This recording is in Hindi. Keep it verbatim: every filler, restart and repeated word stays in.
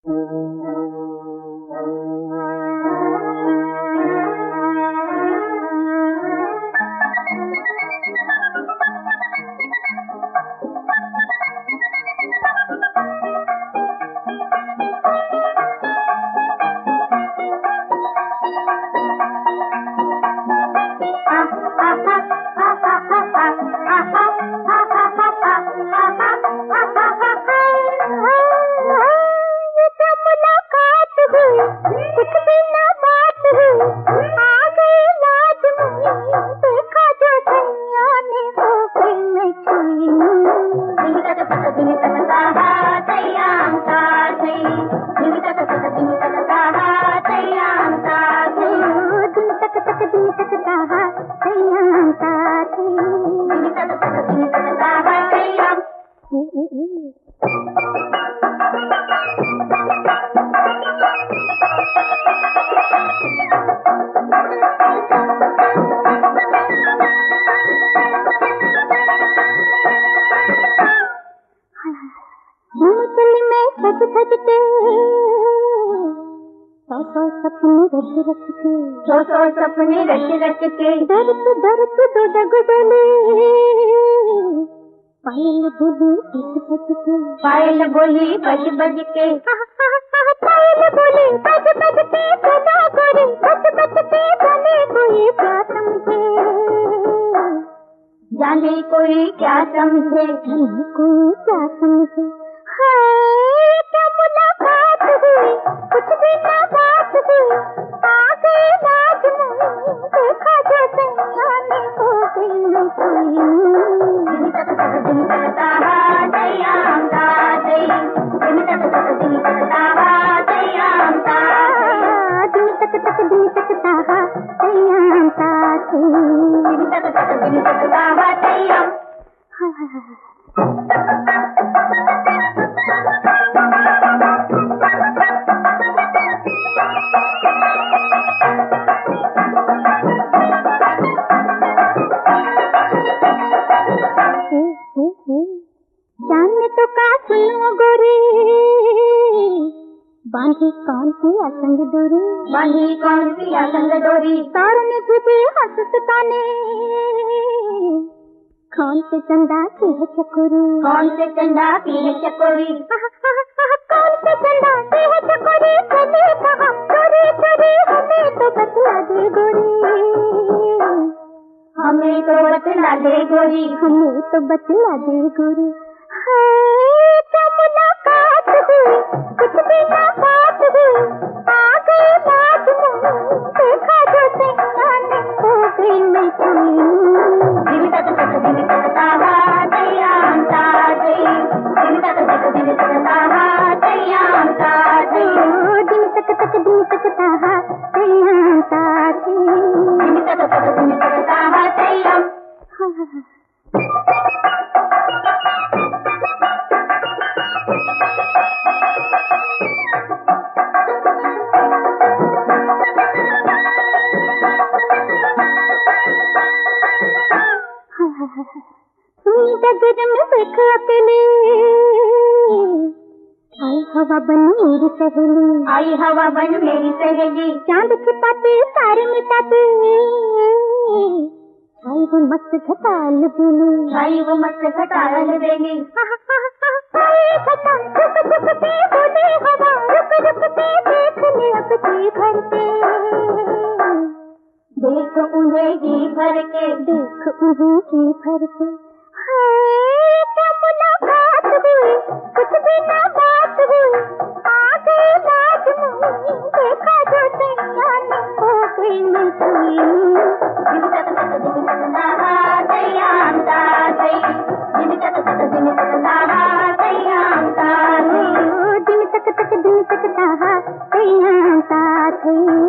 सौ सौ सपने रच रच के दर्द दर्द दो डगडोले पायल बोली बज बज के पायल बोली बज बज के पायल बोली बज बज के सदा करे बज बज के जाने कोई क्या समझे जाने कोई क्या समझे जाने कोई क्या समझे हाय क्या मुलाकात हुई कुछ भी ना बात हुई आगे राज नहीं देखा जो सैयाने हो गई मैं कोई दिन तक तक दिन करता है सैयाम का दई दिन तक तक दिन करता है सैयाम का दिन तक तक दिन करता है सैयाम का दिन तक तक दिन करता है सैयाम जानने तो का सुनो गोरी बांधी कौन सी असंग डोरी बांधी कौन सी असंग डोरी तारने तुझे हंस सताने कौन से चंदा की है चकोरी कौन से चंदा की है चकोरी कौन से चंदा की है चकोरी चले कहाँ चोरी चोरी हमें तो बतला दे गोरी हमें तो बतला दे गोरी हमें तो बतला दे गोरी हाय क्या मुलाकात हुई कुछ भी ना बात हुई आगे बात नहीं देखा जो सैयाने हो गई मैं कोई दिन तक तक दिन करता है सैयाम का दई दिन तक तक दिन करता है सैयाम का दई दिन तक तक दिन करता है सैयाम का दई दिन तक तक दिन करता है सैयाम डगर में बैठ अकेले आई हवा बन मेरी सहेली आई हवा बन मेरी सहेली चांद छिपाते सारे मिटाते आई वो मस्त घटाल बेली आई वो मस्त घटाल बेली चुप चुप के बोले हवा रुक रुक के देख ले अब जी भर के देख उन्हें जी भर के देख उन्हें जी भर के हाय क्या मुलाकात हुई कुछ भी ना बात हुई आगे राज नहीं देखा जो सैयाने हो गई मैं कोई दिन तक तक दिन करता है सैयाम का दई दिन तक तक दिन करता है सैयाम का दई दिन तक तक दिन करता है सैयाम का दई